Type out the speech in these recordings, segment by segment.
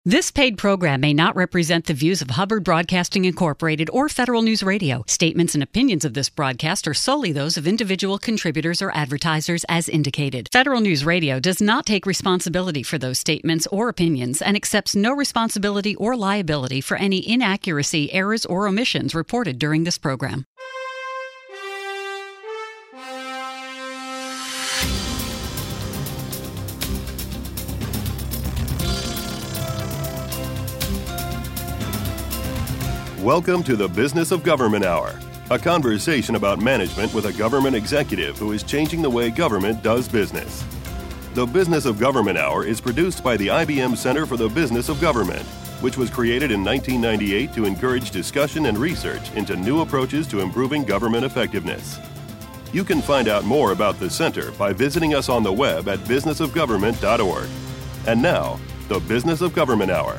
This paid program may not represent the views of Hubbard Broadcasting Incorporated or Federal News Radio. Statements and opinions of this broadcast are solely those of individual contributors or advertisers as indicated. Federal News Radio does not take responsibility for those statements or opinions and accepts no responsibility or liability for any inaccuracy, errors, or omissions reported during this program. Welcome to the Business of Government Hour, a conversation about management with a government executive who is changing the way government does business. The Business of Government Hour is produced by the IBM Center for the Business of Government, which was created in 1998 to encourage discussion and research into new approaches to improving government effectiveness. You can find out more about the center by visiting us on the web at businessofgovernment.org. And now, the Business of Government Hour.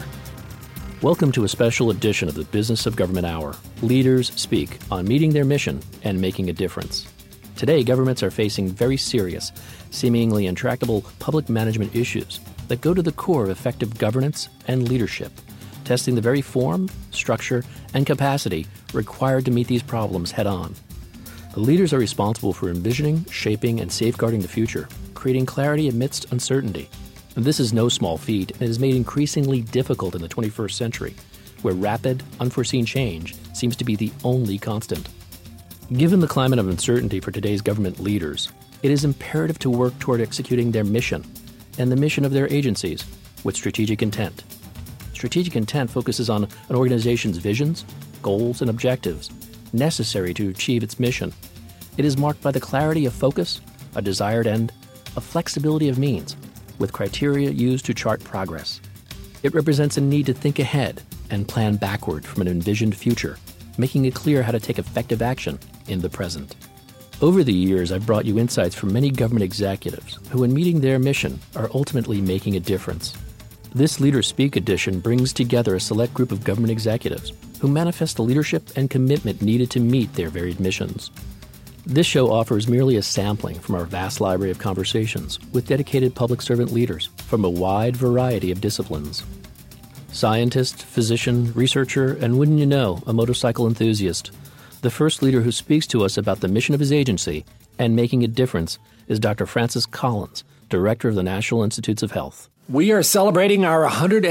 Welcome to a special edition of the Business of Government Hour. Leaders speak on meeting their mission and making a difference. Today, governments are facing very serious, seemingly intractable public management issues that go to the core of effective governance and leadership, testing the very form, structure, and capacity required to meet these problems head-on. The leaders are responsible for envisioning, shaping, and safeguarding the future, creating clarity amidst uncertainty. This is no small feat and is made increasingly difficult in the 21st century, where rapid, unforeseen change seems to be the only constant. Given the climate of uncertainty for today's government leaders, it is imperative to work toward executing their mission and the mission of their agencies with strategic intent. Strategic intent focuses on an organization's visions, goals, and objectives necessary to achieve its mission. It is marked by the clarity of focus, a desired end, a flexibility of means, with criteria used to chart progress. It represents a need to think ahead and plan backward from an envisioned future, making it clear how to take effective action in the present. Over the years, I've brought you insights from many government executives who, in meeting their mission, are ultimately making a difference. This Leaders Speak edition brings together a select group of government executives who manifest the leadership and commitment needed to meet their varied missions. This show offers merely a sampling from our vast library of conversations with dedicated public servant leaders from a wide variety of disciplines. Scientist, physician, researcher, and wouldn't you know, a motorcycle enthusiast. The first leader who speaks to us about the mission of his agency and making a difference is Dr. Francis Collins, Director of the National Institutes of Health. We are celebrating our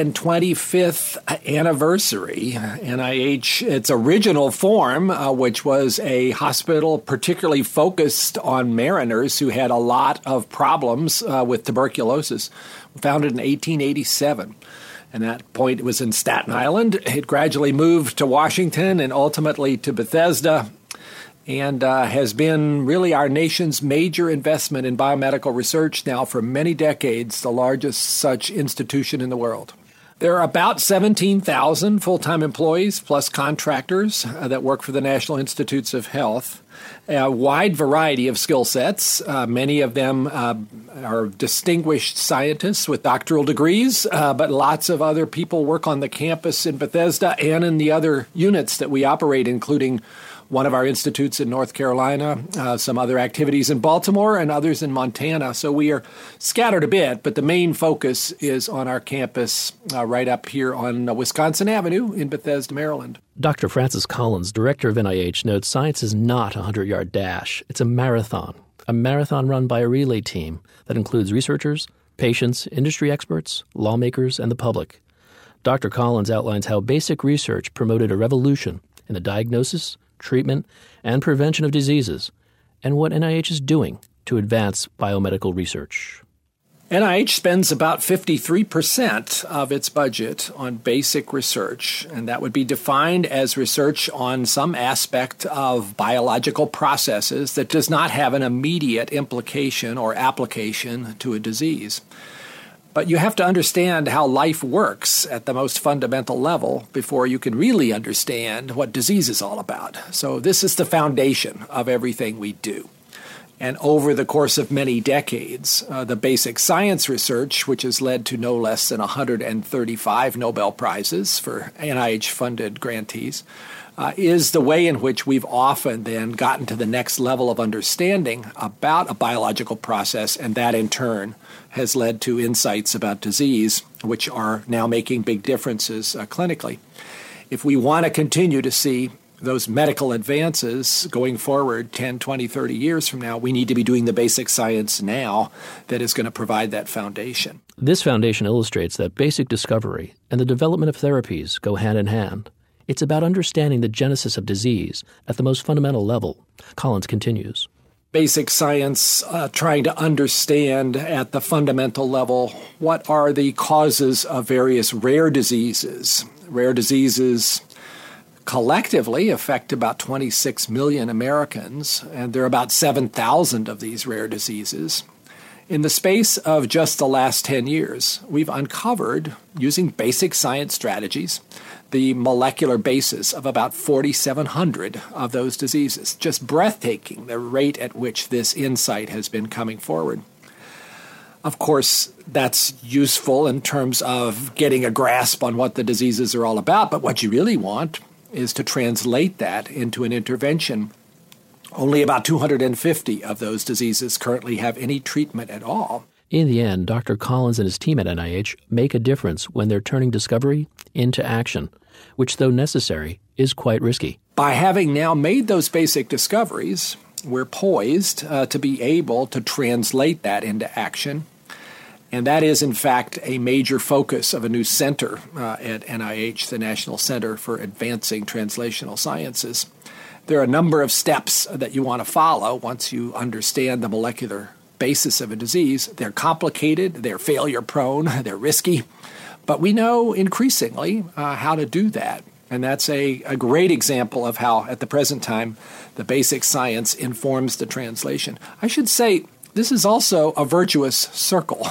125th anniversary. NIH, its original form, which was a hospital particularly focused on mariners who had a lot of problems with tuberculosis, founded in 1887. And at that point, it was in Staten Island. It gradually moved to Washington and ultimately to Bethesda, and has been really our nation's major investment in biomedical research now for many decades, the largest such institution in the world. There are about 17,000 full-time employees plus contractors that work for the National Institutes of Health. A wide variety of skill sets. Many of them are distinguished scientists with doctoral degrees, but lots of other people work on the campus in Bethesda and in the other units that we operate, including one of our institutes in North Carolina, some other activities in Baltimore, and others in Montana. So we are scattered a bit, but the main focus is on our campus right up here on Wisconsin Avenue in Bethesda, Maryland. Dr. Francis Collins, Director of NIH, notes science is not a 100-yard dash. It's a marathon run by a relay team that includes researchers, patients, industry experts, lawmakers, and the public. Dr. Collins outlines how basic research promoted a revolution in the diagnosis, treatment, and prevention of diseases, and what NIH is doing to advance biomedical research. NIH spends about 53% of its budget on basic research, and that would be defined as research on some aspect of biological processes that does not have an immediate implication or application to a disease. But you have to understand how life works at the most fundamental level before you can really understand what disease is all about. So this is the foundation of everything we do. And over the course of many decades, the basic science research, which has led to no less than 135 Nobel Prizes for NIH-funded grantees, is the way in which we've often then gotten to the next level of understanding about a biological process, and that in turn has led to insights about disease, which are now making big differences clinically. If we want to continue to see those medical advances going forward 10, 20, 30 years from now, we need to be doing the basic science now that is going to provide that foundation. This foundation illustrates that basic discovery and the development of therapies go hand in hand. It's about understanding the genesis of disease at the most fundamental level. Collins continues. Basic science, trying to understand at the fundamental level what are the causes of various rare diseases. Rare diseases collectively affect about 26 million Americans, and there are about 7,000 of these rare diseases. In the space of just the last 10 years, we've uncovered, using basic science strategies, the molecular basis of about 4,700 of those diseases. Just breathtaking, the rate at which this insight has been coming forward. Of course, that's useful in terms of getting a grasp on what the diseases are all about, but what you really want is to translate that into an intervention. Only about 250 of those diseases currently have any treatment at all. In the end, Dr. Collins and his team at NIH make a difference when they're turning discovery into action, which, though necessary, is quite risky. By having now made those basic discoveries, we're poised to be able to translate that into action. And that is, in fact, a major focus of a new center at NIH, the National Center for Advancing Translational Sciences. There are a number of steps that you want to follow once you understand the molecular basis of a disease. They're complicated, they're failure-prone, they're risky, but we know increasingly how to do that. And that's a great example of how, at the present time, the basic science informs the translation. I should say, this is also a virtuous circle.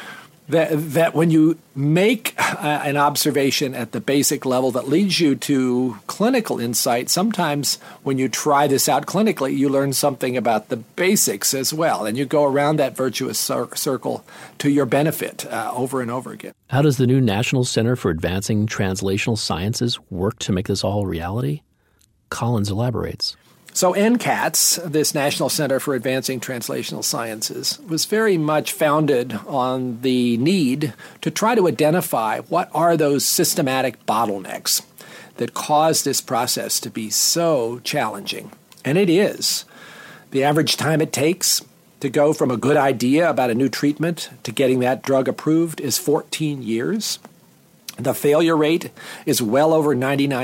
That when you make an observation at the basic level that leads you to clinical insight, sometimes when you try this out clinically, you learn something about the basics as well. And you go around that virtuous circle to your benefit over and over again. How does the new National Center for Advancing Translational Sciences work to make this all a reality? Collins elaborates. So NCATS, this National Center for Advancing Translational Sciences, was very much founded on the need to try to identify what are those systematic bottlenecks that cause this process to be so challenging. And it is. The average time it takes to go from a good idea about a new treatment to getting that drug approved is 14 years. The failure rate is well over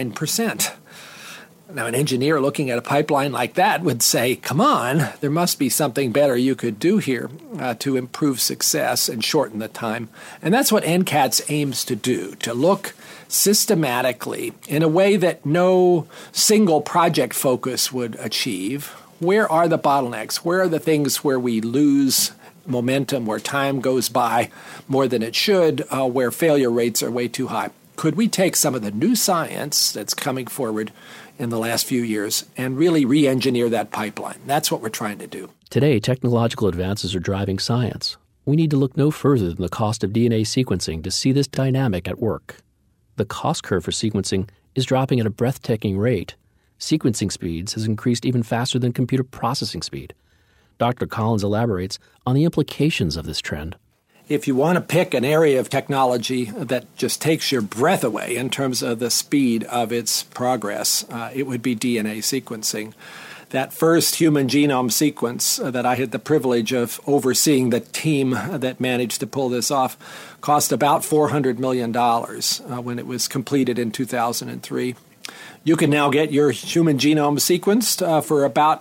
99%. Now, an engineer looking at a pipeline like that would say, come on, there must be something better you could do here to improve success and shorten the time. And that's what NCATS aims to do, to look systematically in a way that no single project focus would achieve. Where are the bottlenecks? Where are the things where we lose momentum, where time goes by more than it should, where failure rates are way too high? Could we take some of the new science that's coming forward in the last few years and really re-engineer that pipeline? That's what we're trying to do. Today, technological advances are driving science. We need to look no further than the cost of DNA sequencing to see this dynamic at work. The cost curve for sequencing is dropping at a breathtaking rate. Sequencing speeds has increased even faster than computer processing speed. Dr. Collins elaborates on the implications of this trend. If you want to pick an area of technology that just takes your breath away in terms of the speed of its progress, it would be DNA sequencing. That first human genome sequence that I had the privilege of overseeing, the team that managed to pull this off, cost about $400 million when it was completed in 2003. You can now get your human genome sequenced for about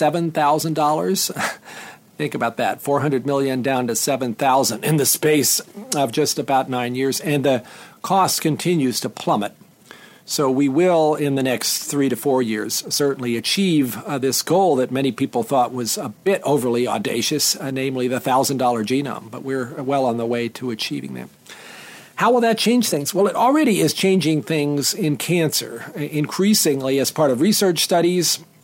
$7,000. Think about that, 400 million down to 7,000 in the space of just about 9 years, and the cost continues to plummet. So we will, in the next 3 to 4 years, certainly achieve this goal that many people thought was a bit overly audacious, namely the $1,000 genome, but we're well on the way to achieving that. How will that change things? Well, it already is changing things in cancer. Increasingly, as part of research studies,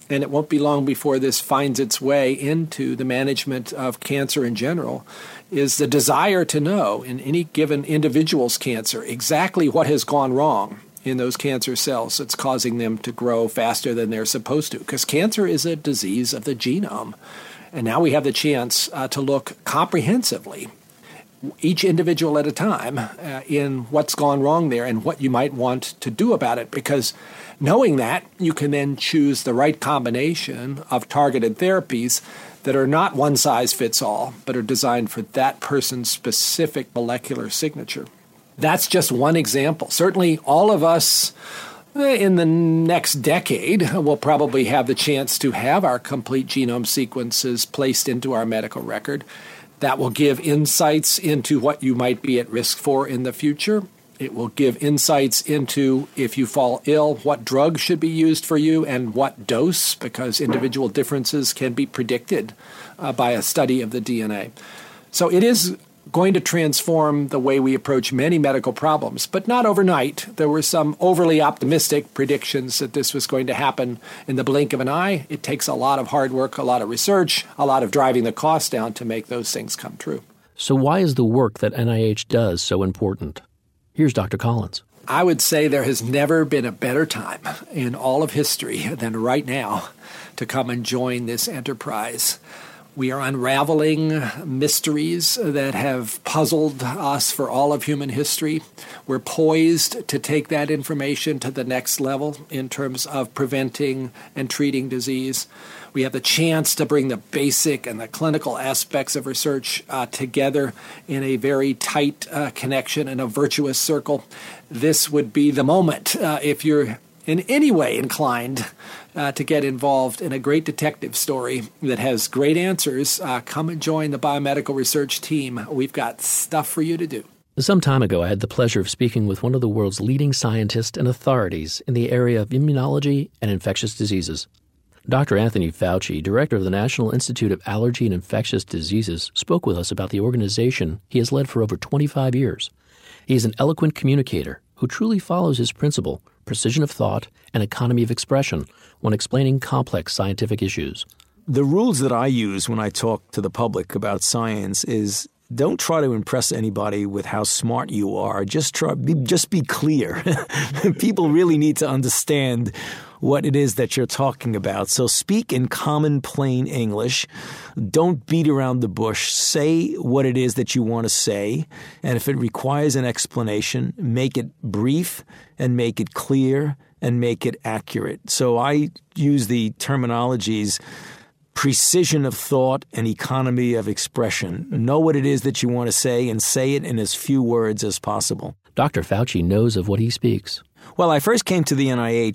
and it won't be long before this finds its way into the management of cancer in general, is the desire to know in any given individual's cancer exactly what has gone wrong in those cancer cells that's causing them to grow faster than they're supposed to. Because cancer is a disease of the genome. And now we have the chance to look comprehensively, each individual at a time, in what's gone wrong there and what you might want to do about it. Because knowing that, you can then choose the right combination of targeted therapies that are not one size fits all, but are designed for that person's specific molecular signature. That's just one example. Certainly all of us in the next decade will probably have the chance to have our complete genome sequences placed into our medical record. That will give insights into what you might be at risk for in the future. It will give insights into, if you fall ill, what drug should be used for you and what dose, because individual differences can be predicted by a study of the DNA. So it is going to transform the way we approach many medical problems, but not overnight. There were some overly optimistic predictions that this was going to happen in the blink of an eye. It takes a lot of hard work, a lot of research, a lot of driving the cost down to make those things come true. So why is the work that NIH does so important? Here's Dr. Collins. I would say there has never been a better time in all of history than right now to come and join this enterprise. We are unraveling mysteries that have puzzled us for all of human history. We're poised to take that information to the next level in terms of preventing and treating disease. We have the chance to bring the basic and the clinical aspects of research together in a very tight connection and a virtuous circle. This would be the moment if you're in any way inclined to get involved in a great detective story that has great answers. Come and join the biomedical research team. We've got stuff for you to do. Some time ago, I had the pleasure of speaking with one of the world's leading scientists and authorities in the area of immunology and infectious diseases. Dr. Anthony Fauci, director of the National Institute of Allergy and Infectious Diseases, spoke with us about the organization he has led for over 25 years. He is an eloquent communicator who truly follows his principle, precision of thought, and economy of expression when explaining complex scientific issues. The rules that I use when I talk to the public about science is don't try to impress anybody with how smart you are. Just be clear. People really need to understand what it is that you're talking about. So speak in common, plain English. Don't beat around the bush. Say what it is that you want to say. And if it requires an explanation, make it brief and make it clear and make it accurate. So I use the terminologies precision of thought and economy of expression. Know what it is that you want to say and say it in as few words as possible. Dr. Fauci knows of what he speaks. Well, I first came to the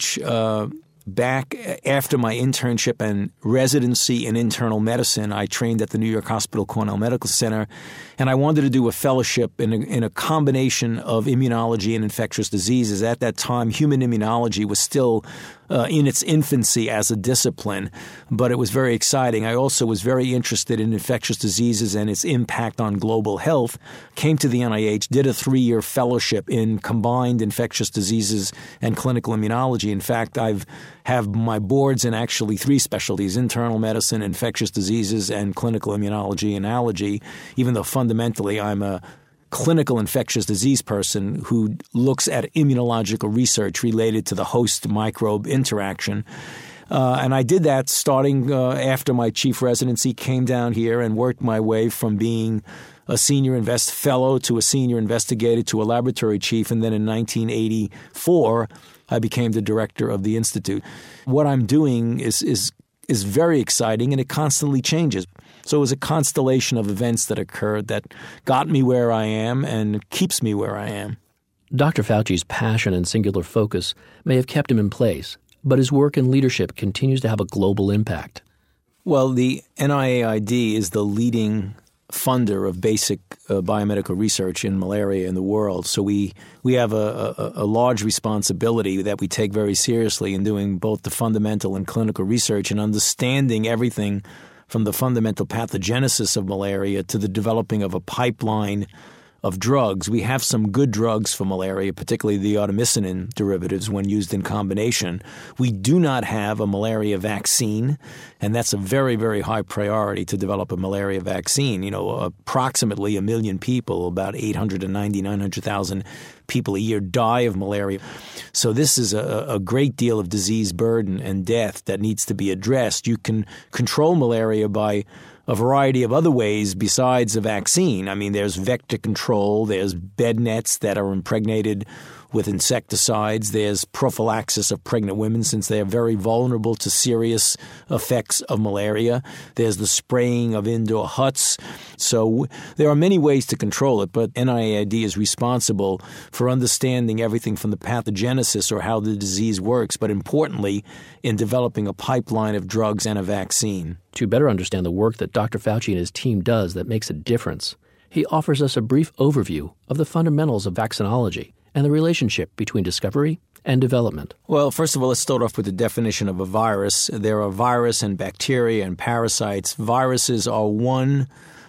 NIH back after my internship and residency in internal medicine. I trained at the New York Hospital Cornell Medical Center, and I wanted to do a fellowship in a combination of immunology and infectious diseases. At that time, human immunology was still in its infancy as a discipline, but it was very exciting. I also was very interested in infectious diseases and its impact on global health. Came to the NIH, did a 3-year fellowship in combined infectious diseases and clinical immunology. In fact, I've have my boards in actually 3 specialties: internal medicine, infectious diseases, and clinical immunology and allergy, even though fundamentally I'm a clinical infectious disease person who looks at immunological research related to the host microbe interaction. And I did that starting after my chief residency, came down here and worked my way from being a senior fellow to a senior investigator to a laboratory chief. And then in 1984, I became the director of the Institute. What I'm doing is very exciting, and it constantly changes. So it was a constellation of events that occurred that got me where I am and keeps me where I am. Dr. Fauci's passion and singular focus may have kept him in place, but his work and leadership continues to have a global impact. Well, the NIAID is the leading funder of basic biomedical research in malaria in the world. So we have a large responsibility that we take very seriously in doing both the fundamental and clinical research and understanding everything from the fundamental pathogenesis of malaria to the developing of a pipeline of drugs. We have some good drugs for malaria, particularly the artemisinin derivatives when used in combination. We do not have a malaria vaccine, and that's a very, very high priority to develop a malaria vaccine. Approximately 1 million people, about 900,000 people a year die of malaria. So this is a great deal of disease burden and death that needs to be addressed. You can control malaria by a variety of other ways besides a vaccine. I mean, there's vector control, there's bed nets that are impregnated with insecticides, there's prophylaxis of pregnant women since they are very vulnerable to serious effects of malaria, there's the spraying of indoor huts. So there are many ways to control it, but NIAID is responsible for understanding everything from the pathogenesis or how the disease works, but importantly, in developing a pipeline of drugs and a vaccine. To better understand the work that Dr. Fauci and his team does that makes a difference, he offers us a brief overview of the fundamentals of vaccinology and the relationship between discovery and development. Well, first of all, let's start off with the definition of a virus. There are virus and bacteria and parasites. Viruses are one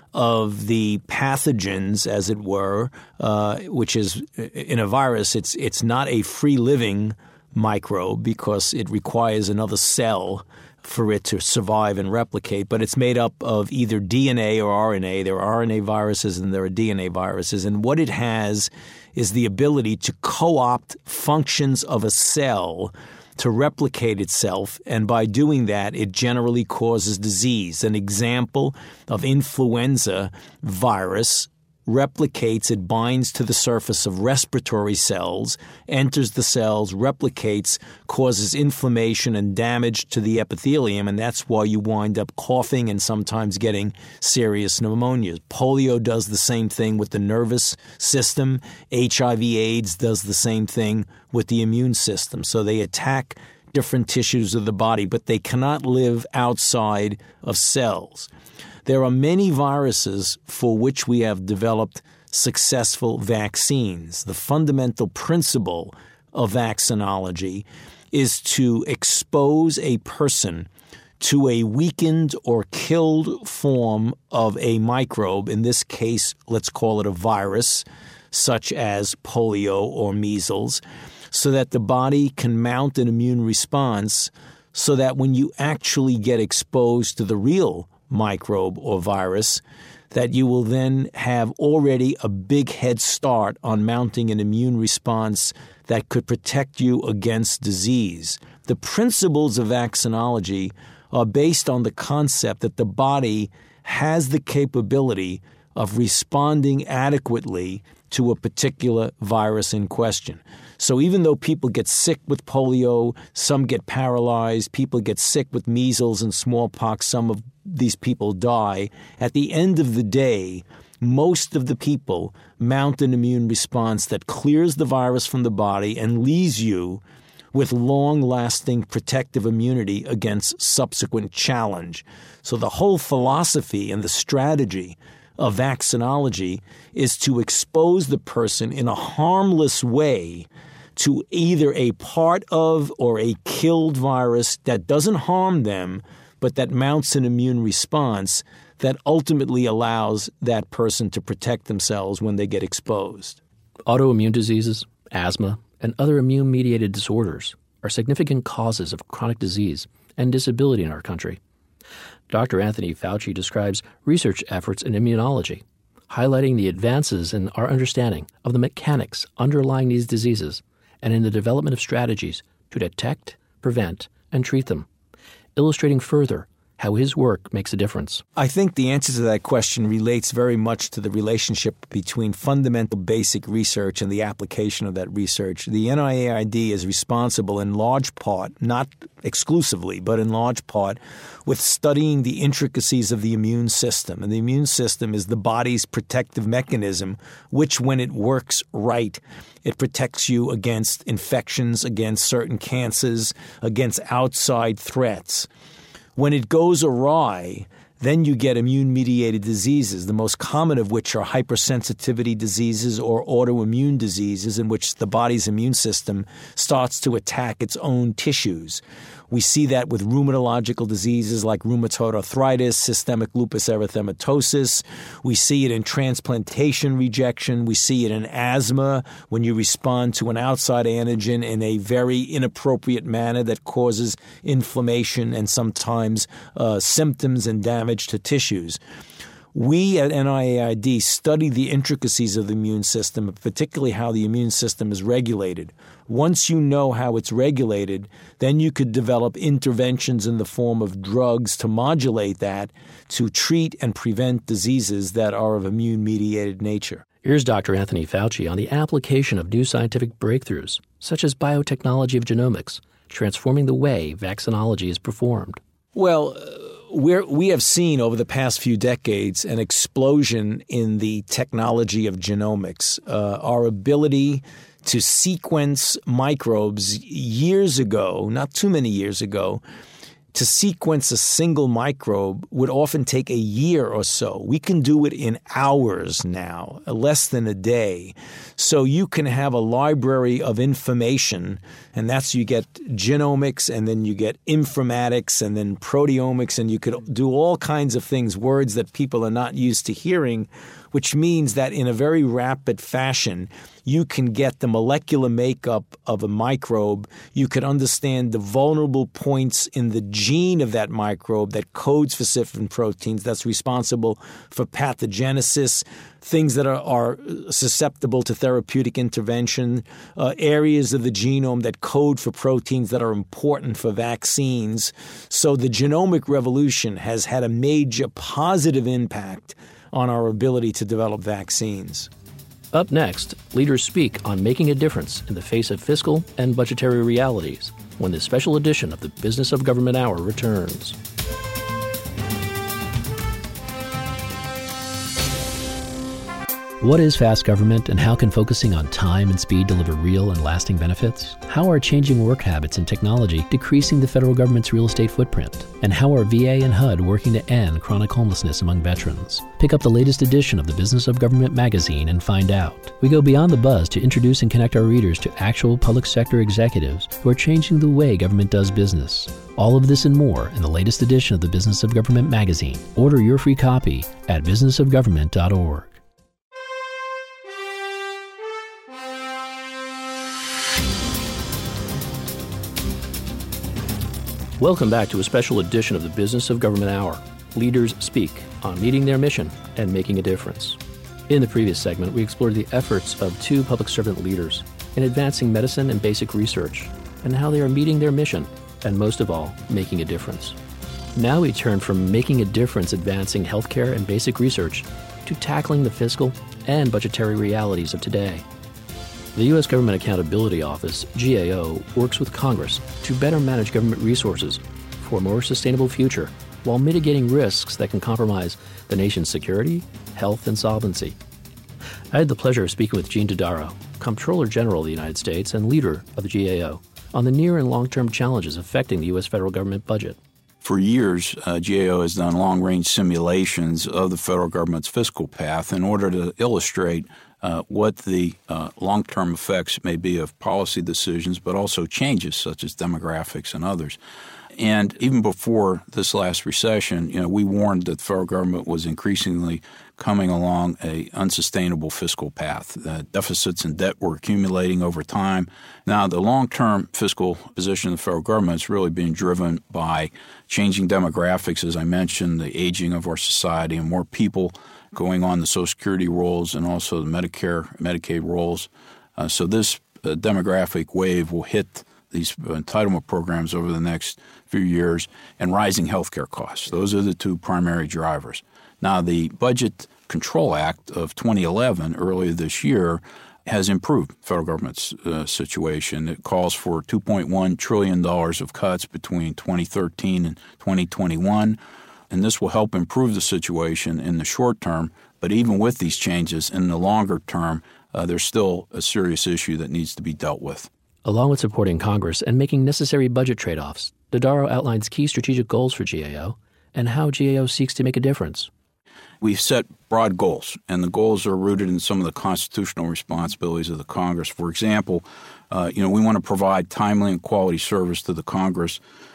of the pathogens, as it were, which is in a virus, it's not a free-living microbe because it requires another cell for it to survive and replicate, but it's made up of either DNA or RNA. There are RNA viruses and there are DNA viruses, and what it has is the ability to co-opt functions of a cell to replicate itself, and by doing that, it generally causes disease. An example of influenza virus replicates, it binds to the surface of respiratory cells, enters the cells, replicates, causes inflammation and damage to the epithelium, and that's why you wind up coughing and sometimes getting serious pneumonias. Polio does the same thing with the nervous system. HIV/AIDS does the same thing with the immune system. So they attack different tissues of the body, but they cannot live outside of cells. There are many viruses for which we have developed successful vaccines. The fundamental principle of vaccinology is to expose a person to a weakened or killed form of a microbe. In this case, let's call it a virus, such as polio or measles, so that the body can mount an immune response so that when you actually get exposed to the real microbe or virus, that you will then have already a big head start on mounting an immune response that could protect you against disease. The principles of vaccinology are based on the concept that the body has the capability of responding adequately to a particular virus in question. So even though people get sick with polio, some get paralyzed, people get sick with measles and smallpox, some of these people die, at the end of the day, most of the people mount an immune response that clears the virus from the body and leaves you with long-lasting protective immunity against subsequent challenge. So the whole philosophy and the strategy of vaccinology is to expose the person in a harmless way to either a part of or a killed virus that doesn't harm them, but that mounts an immune response that ultimately allows that person to protect themselves when they get exposed. Autoimmune diseases, asthma, and other immune-mediated disorders are significant causes of chronic disease and disability in our country. Dr. Anthony Fauci describes research efforts in immunology, highlighting the advances in our understanding of the mechanics underlying these diseases and in the development of strategies to detect, prevent, and treat them, illustrating further how his work makes a difference. I think the answer to that question relates very much to the relationship between fundamental basic research and the application of that research. The NIAID is responsible in large part, not exclusively, but in large part, with studying the intricacies of the immune system. And the immune system is the body's protective mechanism, which when it works right, it protects you against infections, against certain cancers, against outside threats. When it goes awry, then you get immune-mediated diseases, the most common of which are hypersensitivity diseases or autoimmune diseases in which the body's immune system starts to attack its own tissues. We see that with rheumatological diseases like rheumatoid arthritis, systemic lupus erythematosus. We see it in transplantation rejection. We see it in asthma when you respond to an outside antigen in a very inappropriate manner that causes inflammation and sometimes symptoms and damage to tissues. We at NIAID study the intricacies of the immune system, particularly how the immune system is regulated. Once you know how it's regulated, then you could develop interventions in the form of drugs to modulate that, to treat and prevent diseases that are of immune-mediated nature. Here's Dr. Anthony Fauci on the application of new scientific breakthroughs, such as biotechnology of genomics, transforming the way vaccinology is performed. Well, we have seen over the past few decades an explosion in the technology of genomics. Our ability to sequence microbes years ago, not too many years ago, to sequence a single microbe would often take a year or so. We can do it in hours now, less than a day. So you can have a library of information, and that's you get genomics, and then you get informatics, and then proteomics, and you could do all kinds of things, words that people are not used to hearing, which means that in a very rapid fashion, you can get the molecular makeup of a microbe. You could understand the vulnerable points in the gene of that microbe that codes for certain proteins that's responsible for pathogenesis, things that are susceptible to therapeutic intervention, areas of the genome that code for proteins that are important for vaccines. So the genomic revolution has had a major positive impact on our ability to develop vaccines. Up next, leaders speak on making a difference in the face of fiscal and budgetary realities when the special edition of the Business of Government Hour returns. What is fast government, and how can focusing on time and speed deliver real and lasting benefits? How are changing work habits and technology decreasing the federal government's real estate footprint? And how are VA and HUD working to end chronic homelessness among veterans? Pick up the latest edition of the Business of Government magazine and find out. We go beyond the buzz to introduce and connect our readers to actual public sector executives who are changing the way government does business. All of this and more in the latest edition of the Business of Government magazine. Order your free copy at businessofgovernment.org. Welcome back to a special edition of the Business of Government Hour. Leaders speak on meeting their mission and making a difference. In the previous segment, we explored the efforts of two public servant leaders in advancing medicine and basic research and how they are meeting their mission and, most of all, making a difference. Now we turn from making a difference advancing healthcare and basic research to tackling the fiscal and budgetary realities of today. The U.S. Government Accountability Office, GAO, works with Congress to better manage government resources for a more sustainable future while mitigating risks that can compromise the nation's security, health, and solvency. I had the pleasure of speaking with Gene Dodaro, Comptroller General of the United States and leader of the GAO, on the near and long-term challenges affecting the U.S. federal government budget. For years, GAO has done long-range simulations of the federal government's fiscal path in order to illustrate what the long-term effects may be of policy decisions, but also changes such as demographics and others. And even before this last recession, we warned that the federal government was increasingly coming along a unsustainable fiscal path. Deficits and debt were accumulating over time. Now, the long-term fiscal position of the federal government is really being driven by changing demographics, as I mentioned, the aging of our society, and more people going on the Social Security rolls and also the Medicare, Medicaid rolls. So this demographic wave will hit these entitlement programs over the next few years, and rising healthcare costs. Those are the two primary drivers. Now, the Budget Control Act of 2011, earlier this year, has improved the federal government's situation. It calls for $2.1 trillion of cuts between 2013 and 2021, and this will help improve the situation in the short term. But even with these changes, in the longer term, there's still a serious issue that needs to be dealt with. Along with supporting Congress and making necessary budget trade-offs, Dodaro outlines key strategic goals for GAO and how GAO seeks to make a difference. We've set broad goals, and the goals are rooted in some of the constitutional responsibilities of the Congress. For example, we want to provide timely and quality service to the Congress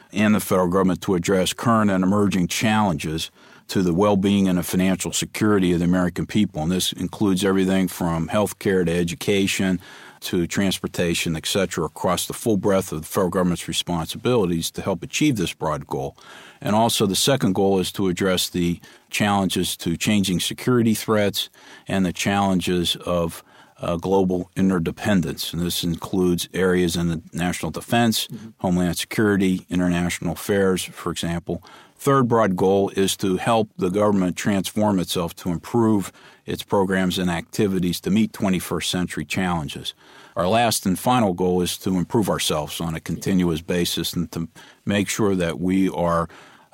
and the federal government to address current and emerging challenges to the well-being and the financial security of the American people. And this includes everything from health care to education to transportation, et cetera, across the full breadth of the federal government's responsibilities to help achieve this broad goal. And also the second goal is to address the challenges to changing security threats and the challenges of global interdependence. And this includes areas in the national defense, homeland security, international affairs, for example. Third broad goal is to help the government transform itself to improve its programs and activities to meet 21st century challenges. Our last and final goal is to improve ourselves on a continuous basis and to make sure that we are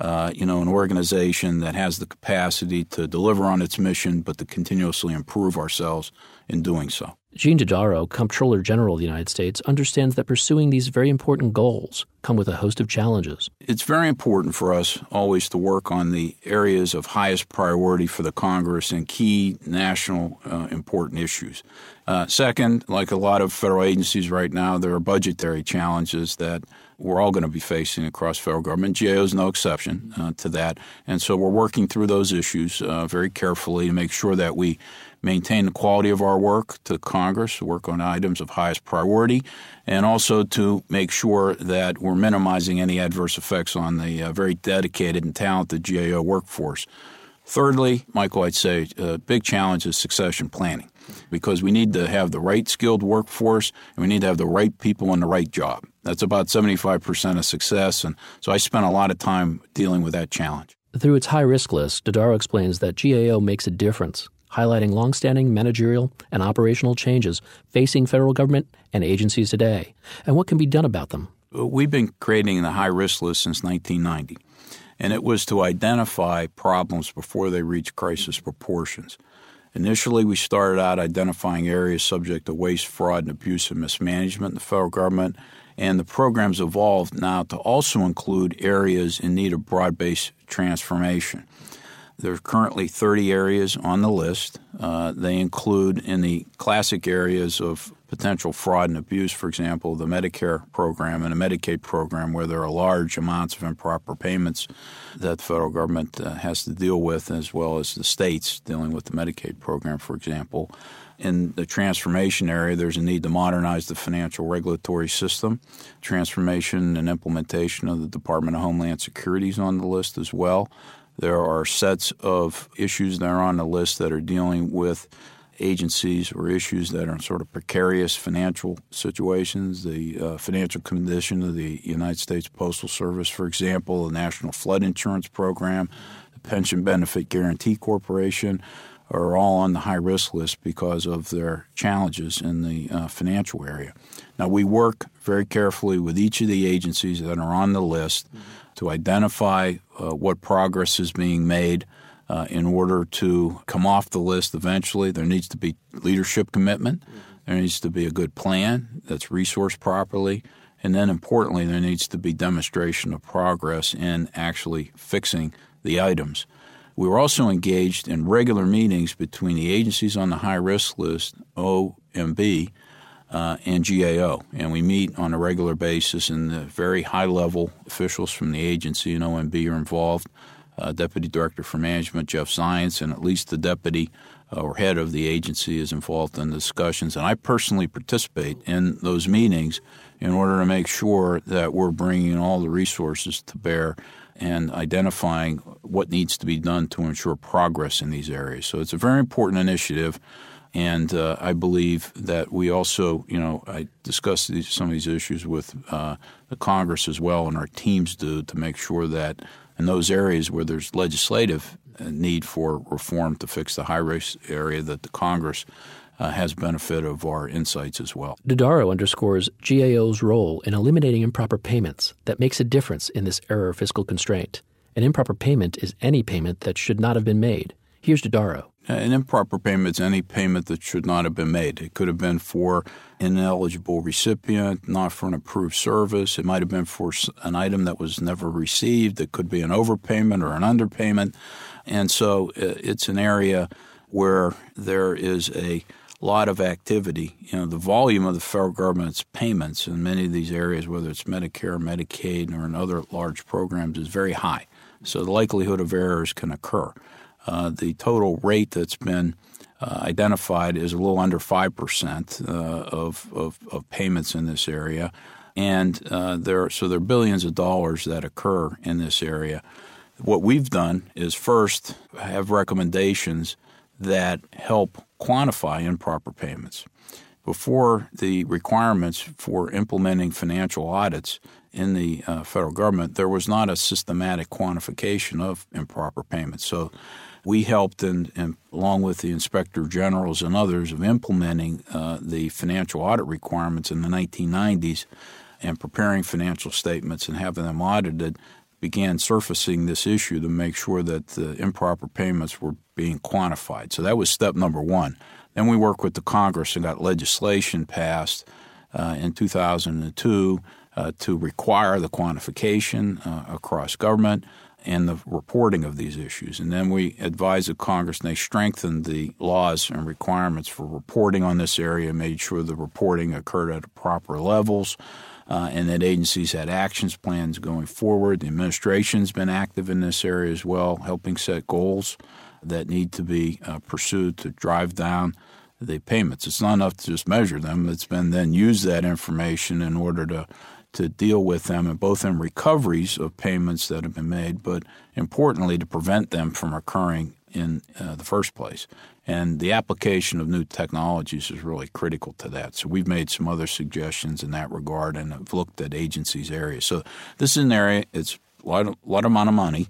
an organization that has the capacity to deliver on its mission, but to continuously improve ourselves in doing so. Gene Dodaro, Comptroller General of the United States, understands that pursuing these very important goals come with a host of challenges. It's very important for us always to work on the areas of highest priority for the Congress and key national important issues. Second, like a lot of federal agencies right now, there are budgetary challenges that we're all going to be facing across federal government. GAO is no exception to that. And so we're working through those issues very carefully to make sure that we maintain the quality of our work to Congress, work on items of highest priority, and also to make sure that we're minimizing any adverse effects on the very dedicated and talented GAO workforce. Thirdly, Michael, I'd say a big challenge is succession planning, because we need to have the right skilled workforce and we need to have the right people in the right job. That's about 75% of success, and so I spent a lot of time dealing with that challenge. Through its high-risk list, Dodaro explains that GAO makes a difference, highlighting longstanding managerial and operational changes facing federal government and agencies today, and what can be done about them. We've been creating the high-risk list since 1990, and it was to identify problems before they reach crisis proportions. Initially, we started out identifying areas subject to waste, fraud, and abuse and mismanagement in the federal government, and the program's evolved now to also include areas in need of broad-based transformation. There are currently 30 areas on the list. They include, in the classic areas of potential fraud and abuse, for example, the Medicare program and the Medicaid program, where there are large amounts of improper payments that the federal government has to deal with, as well as the states dealing with the Medicaid program, for example. In the transformation area, there's a need to modernize the financial regulatory system. Transformation and implementation of the Department of Homeland Security is on the list as well. There are sets of issues that are on the list that are dealing with agencies or issues that are in sort of precarious financial situations. The financial condition of the United States Postal Service, for example, the National Flood Insurance Program, the Pension Benefit Guaranty Corporation, are all on the high-risk list because of their challenges in the financial area. Now, we work very carefully with each of the agencies that are on the list to identify what progress is being made in order to come off the list eventually. There needs to be leadership commitment. There needs to be a good plan that's resourced properly. And then, importantly, there needs to be demonstration of progress in actually fixing the items. We were also engaged in regular meetings between the agencies on the high-risk list, OMB, and GAO. And we meet on a regular basis, and the very high-level officials from the agency and OMB are involved. Deputy Director for Management, Jeff Zients, and at least the deputy or head of the agency is involved in the discussions. And I personally participate in those meetings in order to make sure that we're bringing all the resources to bear and identifying what needs to be done to ensure progress in these areas. So it's a very important initiative, and I believe that we also, I discuss some of these issues with the Congress as well, and our teams do, to make sure that in those areas where there's legislative need for reform to fix the high-risk area, that the Congress has benefit of our insights as well. Dodaro underscores GAO's role in eliminating improper payments that makes a difference in this era of fiscal constraint. An improper payment is any payment that should not have been made. Here's Dodaro. An improper payment is any payment that should not have been made. It could have been for an ineligible recipient, not for an approved service. It might have been for an item that was never received. It could be an overpayment or an underpayment. And so it's an area where there is a lot of activity. The volume of the federal government's payments in many of these areas, whether it's Medicare, Medicaid, or in other large programs, is very high. So the likelihood of errors can occur. The total rate that's been identified is a little under 5% of payments in this area, and there are billions of dollars that occur in this area. What we've done is first have recommendations that help quantify improper payments. Before the requirements for implementing financial audits in the federal government, there was not a systematic quantification of improper payments. So we helped, along with the inspector generals and others, of implementing the financial audit requirements in the 1990s and preparing financial statements and having them audited, began surfacing this issue to make sure that the improper payments were being quantified. So that was step number one. Then we worked with the Congress and got legislation passed in 2002 to require the quantification across government and the reporting of these issues. And then we advised the Congress, and they strengthened the laws and requirements for reporting on this area, made sure the reporting occurred at proper levels, and that agencies had actions plans going forward. The administration's been active in this area as well, helping set goals that need to be pursued to drive down the payments. It's not enough to just measure them. It's been then use that information in order to deal with them, and both in recoveries of payments that have been made, but importantly to prevent them from occurring in the first place. And the application of new technologies is really critical to that. So we've made some other suggestions in that regard and have looked at agencies' areas. So this is an area, it's a lot amount of money,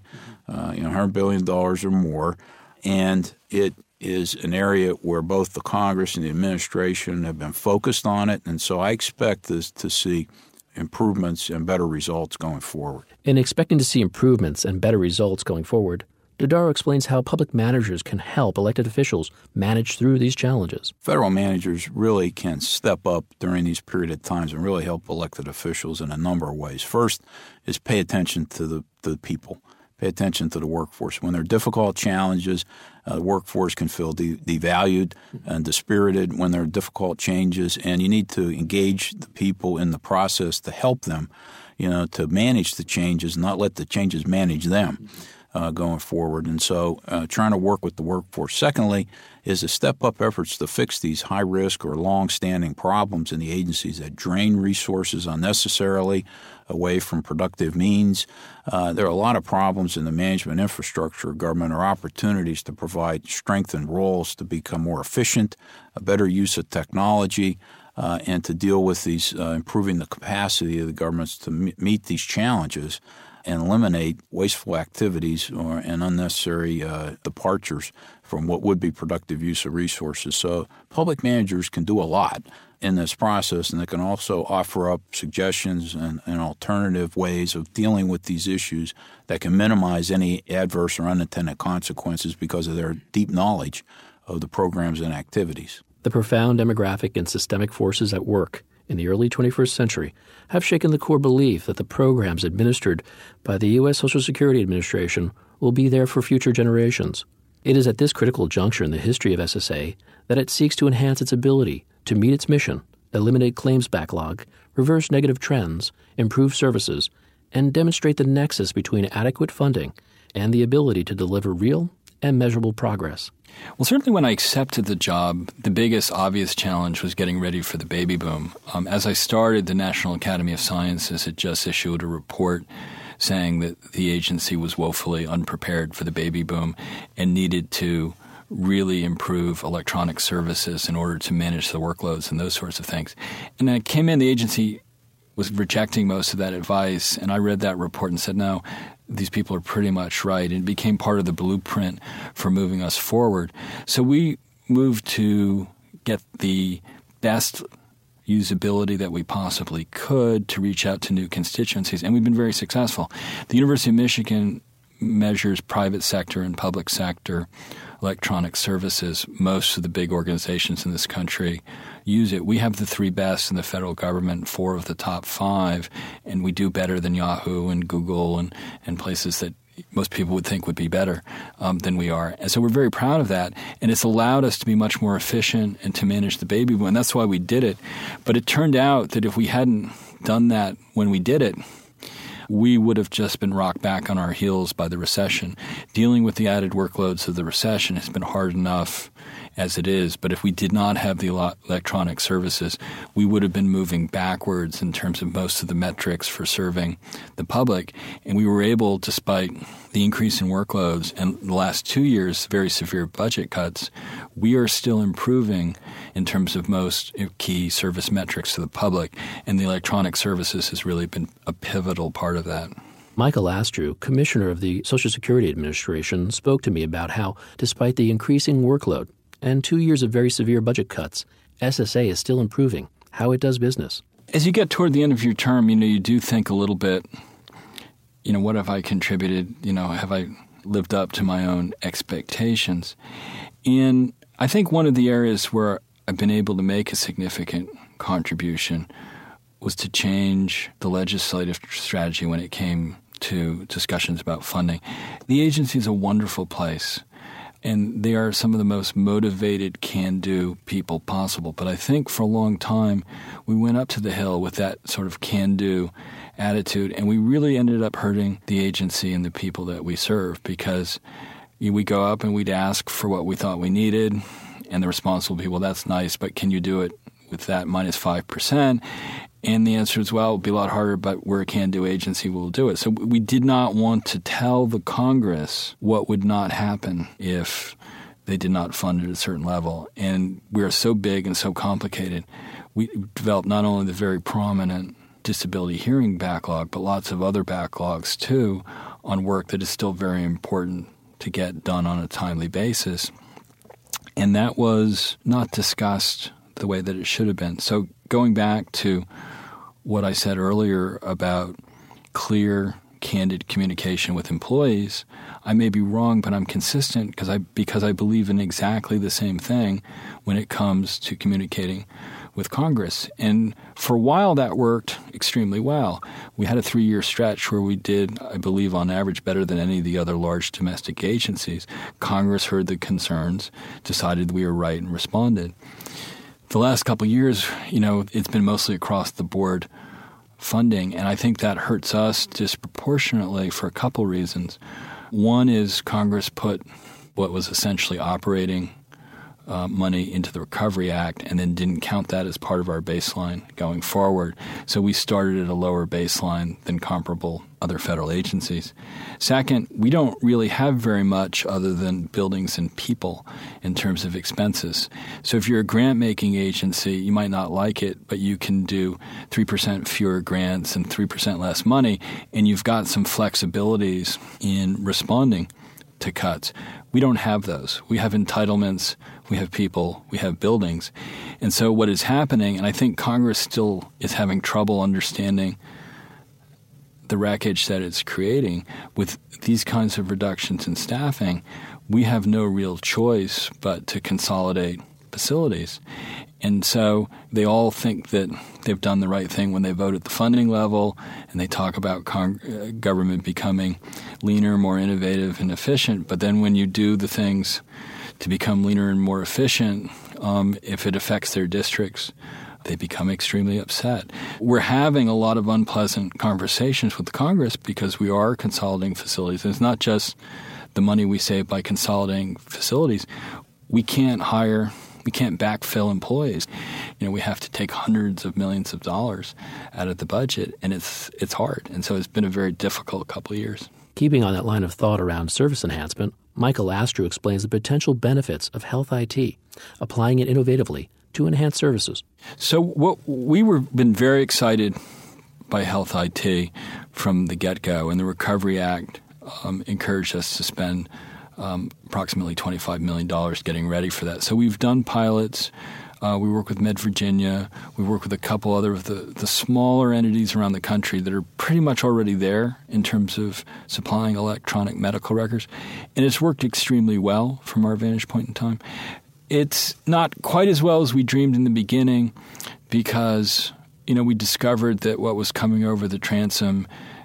$100 billion or more, and it is an area where both the Congress and the administration have been focused on it. And so I expect this to see improvements and better results going forward. In expecting to see improvements and better results going forward, Dodaro explains how public managers can help elected officials manage through these challenges. Federal managers really can step up during these period of times and really help elected officials in a number of ways. First is pay attention to the people. Pay attention to the workforce. When there are difficult challenges, the workforce can feel devalued and dispirited when there are difficult changes, and you need to engage the people in the process to help them, to manage the changes, not let the changes manage them going forward. And so trying to work with the workforce. Secondly is to step up efforts to fix these high-risk or long-standing problems in the agencies that drain resources unnecessarily away from productive means. There are a lot of problems in the management infrastructure of government or opportunities to provide strengthened roles to become more efficient, a better use of technology, and to deal with these improving the capacity of the governments to meet these challenges and eliminate wasteful activities and unnecessary departures from what would be productive use of resources. So public managers can do a lot in this process, and they can also offer up suggestions and alternative ways of dealing with these issues that can minimize any adverse or unintended consequences because of their deep knowledge of the programs and activities. The profound demographic and systemic forces at work in the early 21st century have shaken the core belief that the programs administered by the U.S. Social Security Administration will be there for future generations. It is at this critical juncture in the history of SSA that it seeks to enhance its ability to meet its mission, eliminate claims backlog, reverse negative trends, improve services, and demonstrate the nexus between adequate funding and the ability to deliver real and measurable progress. Well, certainly when I accepted the job, the biggest obvious challenge was getting ready for the baby boom. As I started, the National Academy of Sciences had just issued a report saying that the agency was woefully unprepared for the baby boom and needed to really improve electronic services in order to manage the workloads and those sorts of things. And I came in, the agency was rejecting most of that advice, and I read that report and said, no, these people are pretty much right. And it became part of the blueprint for moving us forward. So we moved to get the best usability that we possibly could to reach out to new constituencies, and we've been very successful. The University of Michigan measures private sector and public sector electronic services. Most of the big organizations in this country use it. We have the 3 best in the federal government, 4 of the top 5, and we do better than Yahoo and Google and places that most people would think would be better than we are. And so we're very proud of that. And it's allowed us to be much more efficient and to manage the baby boom. And that's why we did it. But it turned out that if we hadn't done that when we did it, we would have just been rocked back on our heels by the recession. Dealing with the added workloads of the recession has been hard enough as it is, but if we did not have the electronic services, we would have been moving backwards in terms of most of the metrics for serving the public. And we were able, despite the increase in workloads and the last 2 years, very severe budget cuts, we are still improving in terms of most key service metrics to the public, and the electronic services has really been a pivotal part of that. Michael Astrew, Commissioner of the Social Security Administration, spoke to me about how, despite the increasing workload and 2 years of very severe budget cuts, SSA is still improving how it does business. As you get toward the end of your term, you do think a little bit, what have I contributed? Have I lived up to my own expectations? And I think one of the areas where I've been able to make a significant contribution was to change the legislative strategy when it came to discussions about funding. The agency is a wonderful place, and they are some of the most motivated, can-do people possible. But I think for a long time, we went up to the Hill with that sort of can-do attitude, and we really ended up hurting the agency and the people that we serve, because we go up and we'd ask for what we thought we needed, and the response will be, well, that's nice, but can you do it with that minus 5%? And the answer is, well, it'll be a lot harder, but we're a can-do agency, we'll do it. So we did not want to tell the Congress what would not happen if they did not fund it at a certain level. And we are so big and so complicated. We developed not only the very prominent disability hearing backlog, but lots of other backlogs, too, on work that is still very important to get done on a timely basis. And that was not discussed the way that it should have been. So going back to what I said earlier about clear, candid communication with employees, I may be wrong, but I'm consistent because I believe in exactly the same thing when it comes to communicating with Congress. And for a while, that worked extremely well. We had a 3-year stretch where we did, I believe, on average, better than any of the other large domestic agencies. Congress heard the concerns, decided we were right, and responded. The last couple of years, it's been mostly across the board funding, and I think that hurts us disproportionately for a couple reasons. One is Congress put what was essentially operating money into the Recovery Act and then didn't count that as part of our baseline going forward. So we started at a lower baseline than comparable other federal agencies. Second, we don't really have very much other than buildings and people in terms of expenses. So if you're a grant-making agency, you might not like it, but you can do 3% fewer grants and 3% less money, and you've got some flexibilities in responding to cuts. We don't have those. We have entitlements, we have people, we have buildings. And so what is happening, and I think Congress still is having trouble understanding the wreckage that it's creating with these kinds of reductions in staffing, we have no real choice but to consolidate facilities. And so they all think that they've done the right thing when they vote at the funding level, and they talk about government becoming leaner, more innovative, and efficient. But then when you do the things to become leaner and more efficient, if it affects their districts, they become extremely upset. We're having a lot of unpleasant conversations with Congress because we are consolidating facilities. And it's not just the money we save by consolidating facilities. We can't backfill employees. We have to take hundreds of millions of dollars out of the budget, and it's hard. And so it's been a very difficult couple of years. Keeping on that line of thought around service enhancement, Michael Astrew explains the potential benefits of health IT, applying it innovatively to enhance services. So been very excited by health IT from the get-go, and the Recovery Act encouraged us to spend approximately $25 million getting ready for that. So we've done pilots. We work with MedVirginia. We work with a couple other of the smaller entities around the country that are pretty much already there in terms of supplying electronic medical records. And it's worked extremely well from our vantage point in time. It's not quite as well as we dreamed in the beginning because, we discovered that what was coming over the transom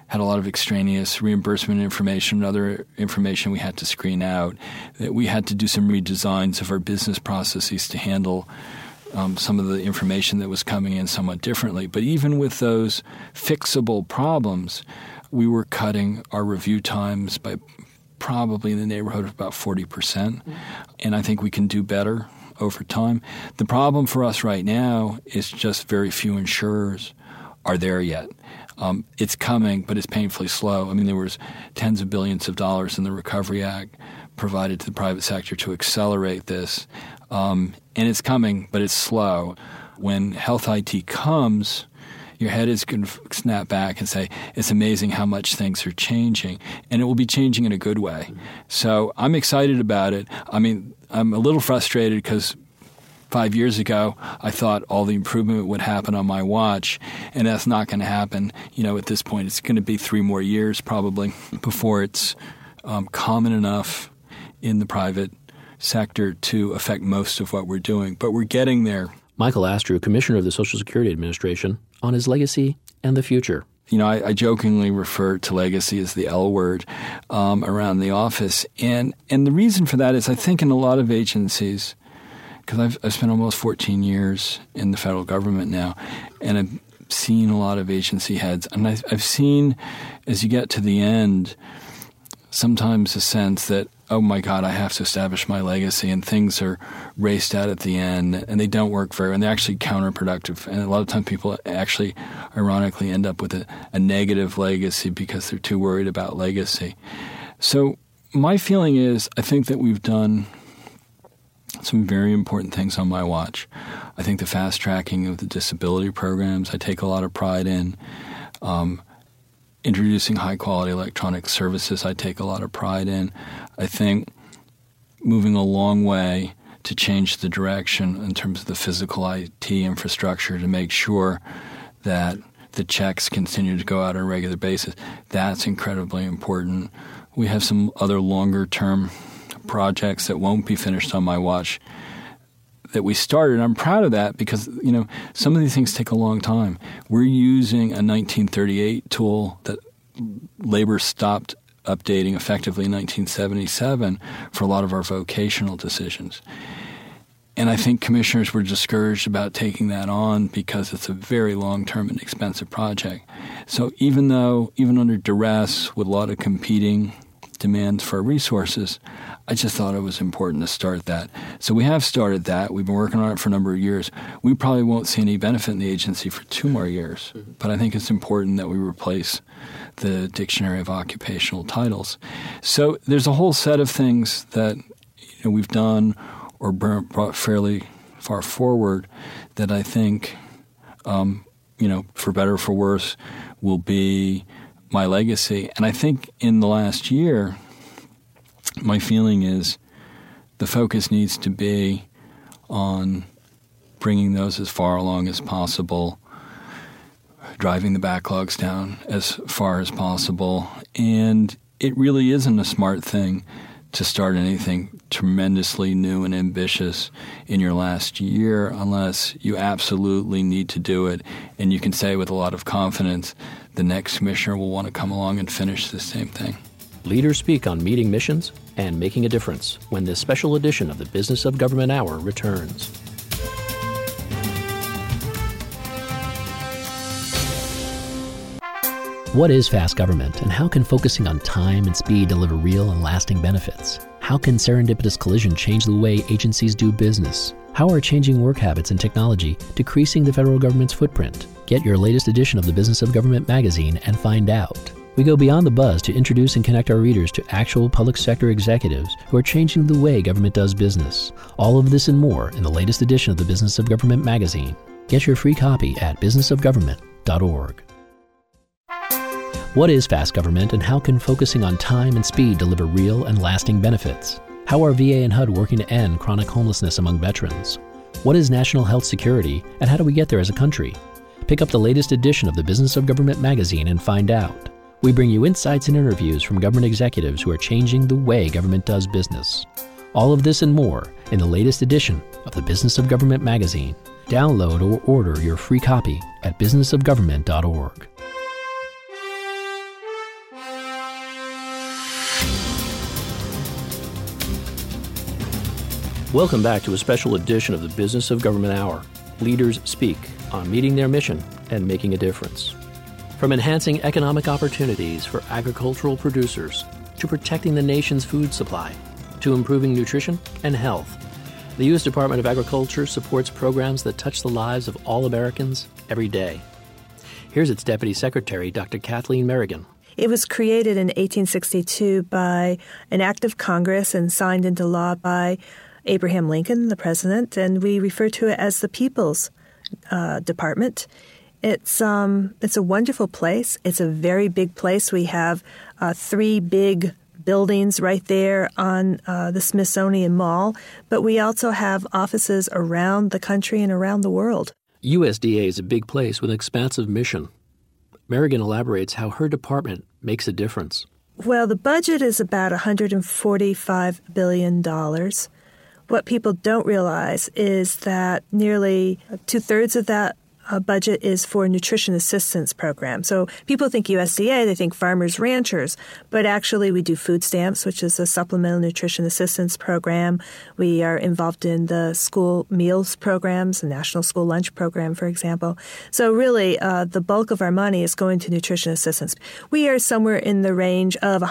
had a lot of extraneous reimbursement information and other information we had to screen out, that we had to do some redesigns of our business processes to handle some of the information that was coming in somewhat differently. But even with those fixable problems, we were cutting our review times by probably in the neighborhood of about 40%. And I think we can do better over time. The problem for us right now is just very few insurers are there yet. It's coming, but it's painfully slow. I mean, there was tens of billions of dollars in the Recovery Act provided to the private sector to accelerate this. And it's coming, but it's slow. When health IT comes, your head is going to snap back and say, it's amazing how much things are changing. And it will be changing in a good way. So I'm excited about it. I mean, I'm a little frustrated because 5 years ago, I thought all the improvement would happen on my watch, and that's not going to happen. At this point, it's going to be 3 more years probably before it's common enough in the private sector to affect most of what we're doing. But we're getting there. Michael Astrew, Commissioner of the Social Security Administration, on his legacy and the future. I jokingly refer to legacy as the L word around the office. And the reason for that is I think in a lot of agencies, because I've spent almost 14 years in the federal government now, and I've seen a lot of agency heads. And I've seen, as you get to the end, sometimes a sense that, oh my God, I have to establish my legacy, and things are raced out at the end, and they don't work very well, and they're actually counterproductive. And a lot of times people actually, ironically, end up with a negative legacy because they're too worried about legacy. So my feeling is I think that we've done some very important things on my watch. I think the fast tracking of the disability programs I take a lot of pride in. Introducing high-quality electronic services I take a lot of pride in. I think moving a long way to change the direction in terms of the physical IT infrastructure to make sure that the checks continue to go out on a regular basis. That's incredibly important. We have some other longer-term projects that won't be finished on my watch that we started. I'm proud of that because, some of these things take a long time. We're using a 1938 tool that labor stopped updating effectively in 1977 for a lot of our vocational decisions. And I think commissioners were discouraged about taking that on because it's a very long-term and expensive project. So even under duress with a lot of competing demands for resources, I just thought it was important to start that. So we have started that. We've been working on it for a number of years. We probably won't see any benefit in the agency for 2 more years, but I think it's important that we replace the Dictionary of Occupational Titles. So there's a whole set of things that we've done or brought fairly far forward that I think, for better or for worse, will be my legacy. And I think in the last year, my feeling is the focus needs to be on bringing those as far along as possible, driving the backlogs down as far as possible. And it really isn't a smart thing to start anything tremendously new and ambitious in your last year unless you absolutely need to do it. And you can say with a lot of confidence, the next commissioner will want to come along and finish the same thing. Leaders speak on meeting missions and making a difference when this special edition of the Business of Government Hour returns. What is fast government, and how can focusing on time and speed deliver real and lasting benefits? How can serendipitous collision change the way agencies do business? How are changing work habits and technology decreasing the federal government's footprint? Get your latest edition of the Business of Government magazine and find out. We go beyond the buzz to introduce and connect our readers to actual public sector executives who are changing the way government does business. All of this and more in the latest edition of the Business of Government magazine. Get your free copy at businessofgovernment.org. What is fast government, and how can focusing on time and speed deliver real and lasting benefits? How are VA and HUD working to end chronic homelessness among veterans? What is national health security, and how do we get there as a country? Pick up the latest edition of the Business of Government magazine and find out. We bring you insights and interviews from government executives who are changing the way government does business. All of this and more in the latest edition of the Business of Government magazine. Download or order your free copy at businessofgovernment.org. Welcome back to a special edition of the Business of Government Hour. Leaders speak on meeting their mission and making a difference. From enhancing economic opportunities for agricultural producers to protecting the nation's food supply to improving nutrition and health, the U.S. Department of Agriculture supports programs that touch the lives of all Americans every day. Here's its Deputy Secretary, Dr. Kathleen Merrigan. It was created in 1862 by an act of Congress and signed into law by Abraham Lincoln, the president, and we refer to it as the People's Department. It's a wonderful place. It's a very big place. We have 3 big buildings right there on the Smithsonian Mall, but we also have offices around the country and around the world. USDA is a big place with an expansive mission. Merrigan elaborates how her department makes a difference. Well, the budget is about $145 billion. What people don't realize is that nearly 2/3 of that budget is for nutrition assistance program. So people think USDA, they think farmers, ranchers, but actually we do food stamps, which is a supplemental nutrition assistance program. We are involved in the school meals programs, the National School Lunch Program, for example. So really, the bulk of our money is going to nutrition assistance. We are somewhere in the range of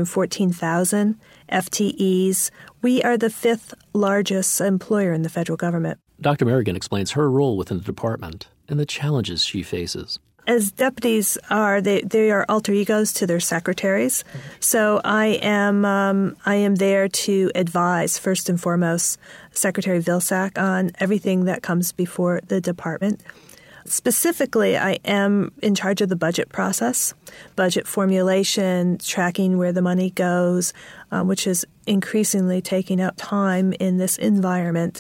114,000 FTEs. We are the 5th largest employer in the federal government. Dr. Merrigan explains her role within the department and the challenges she faces. As deputies are, they are alter egos to their secretaries. So I am there to advise, first and foremost, Secretary Vilsack on everything that comes before the department. Specifically, I am in charge of the budget process, budget formulation, tracking where the money goes, which is increasingly taking up time in this environment.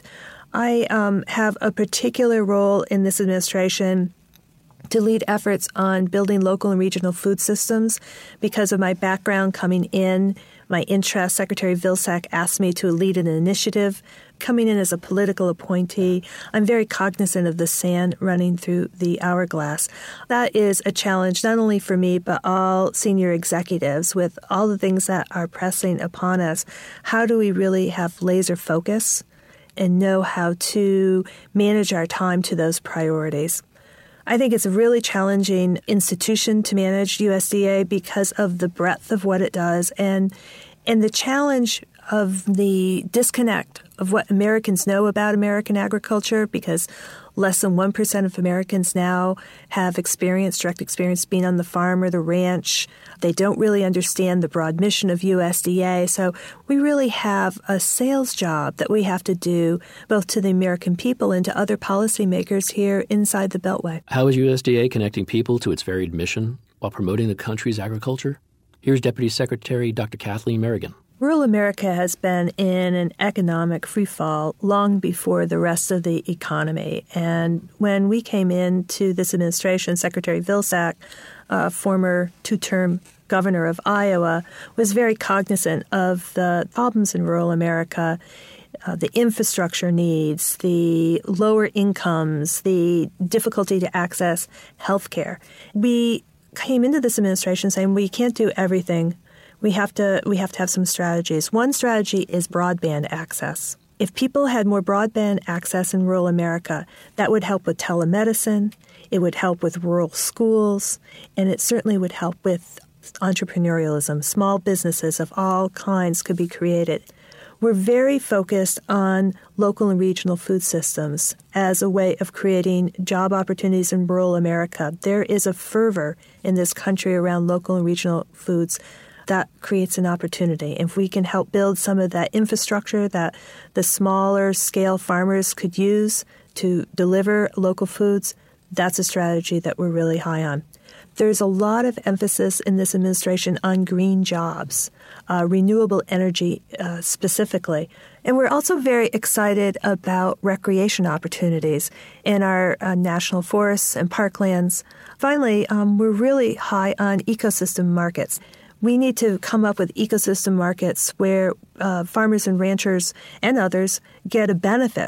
I have a particular role in this administration to lead efforts on building local and regional food systems. Because of my background coming in, my interest, Secretary Vilsack asked me to lead an initiative. Coming in as a political appointee, I'm very cognizant of the sand running through the hourglass. That is a challenge not only for me, but all senior executives with all the things that are pressing upon us. How do we really have laser focus and know how to manage our time to those priorities? I think it's a really challenging institution to manage, USDA, because of the breadth of what it does and the challenge of the disconnect of what Americans know about American agriculture, because less than 1% of Americans now have direct experience being on the farm or the ranch. They don't really understand the broad mission of USDA. So we really have a sales job that we have to do both to the American people and to other policymakers here inside the Beltway. How is USDA connecting people to its varied mission while promoting the country's agriculture? Here's Deputy Secretary Dr. Kathleen Merrigan. Rural America has been in an economic freefall long before the rest of the economy. And when we came into this administration, Secretary Vilsack, former 2-term governor of Iowa, was very cognizant of the problems in rural America, the infrastructure needs, the lower incomes, the difficulty to access health care. We came into this administration saying we can't do everything. We have to have some strategies. One strategy is broadband access. If people had more broadband access in rural America, that would help with telemedicine, it would help with rural schools, and it certainly would help with entrepreneurialism. Small businesses of all kinds could be created. We're very focused on local and regional food systems as a way of creating job opportunities in rural America. There is a fervor in this country around local and regional foods that creates an opportunity. If we can help build some of that infrastructure that the smaller scale farmers could use to deliver local foods, that's a strategy that we're really high on. There's a lot of emphasis in this administration on green jobs, renewable energy specifically. And we're also very excited about recreation opportunities in our national forests and parklands. Finally, we're really high on ecosystem markets. We need to come up with ecosystem markets where farmers and ranchers and others get a benefit